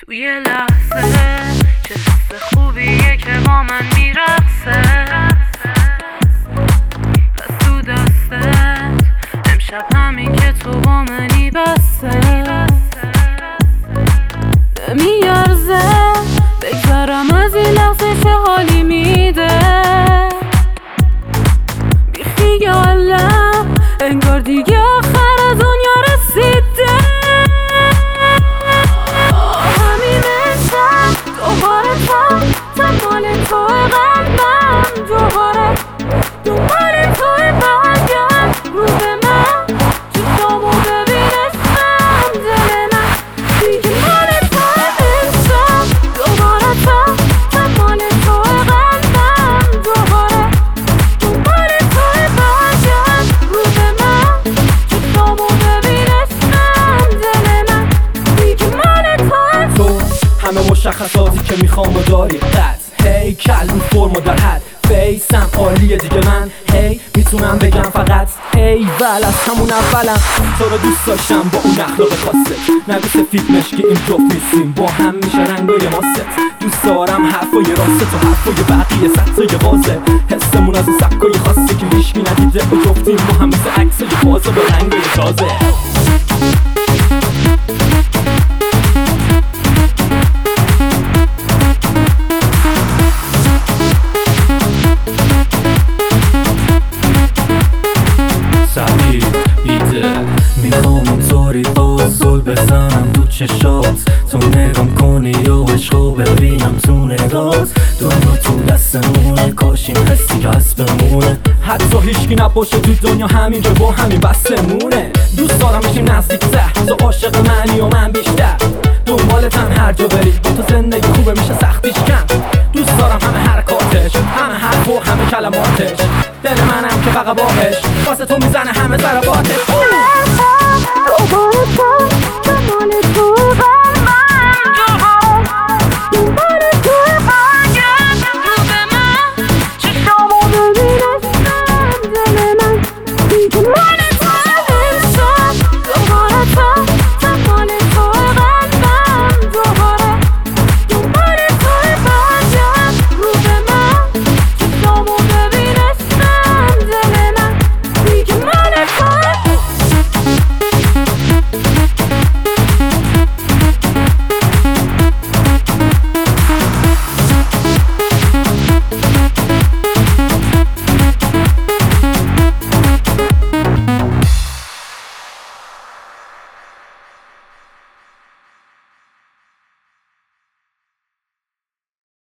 توی لحظه چه حس خوبیه که با من میرقصه، پس تو دستت امشب همین که تو با منی بسه. نمیارزه بگذرم از این لحظه چه حالی میده، بی خیالم انگار دیگه آخر دنیا رسیده. همین امشب دوباره تا مال توی قلبم، دوباره توی برگرد رو به من، چشامو ببینشم دل من دیگه مال توی امشب. دوباره تا مال توی قلبم، دوباره توی برگرد رو به من، چشامو ببینشم دل من دیگه مال تو همه مشخصاتی که میخوام و داری قد هی کلم فرم و در حد فیسم عالیه دیگه من هی میتونم بگم فقط ای ول از همون اولم تو رو دوست داشتم با اون اخلاق خاصه. نگو سفید مشکی این جفت نیستیم با هم میشه رنگای ماست. دوست دارم حرفای راست و حرفای بقیه سطحای بازه، حسمون از این سبکای خاصه که هیچکی ندیده و جفتیم با هم مثل عکسای بازه با رنگای تازه. میخوام اینطوری بازول بزنم تو چشات، تو نگام کنی و عشقو ببینم تو نگات. دنیا تو دستمونه، کاشیم حسی که هست بمونه، حتی هیچکی نباشه تو دنیا همینجا با همین بسمونه. دوست دارم بشیم نزدیک‌تر، تو عاشق منی و من بیشتر، دنبالتم هر جا بری با تو زندگی خوبه میشه سختیش کم. دوست دارم همه حرکاتش، همه حرف و همه کلماتش، دل منم که فقط باهش واسه تو میزنه همه ذره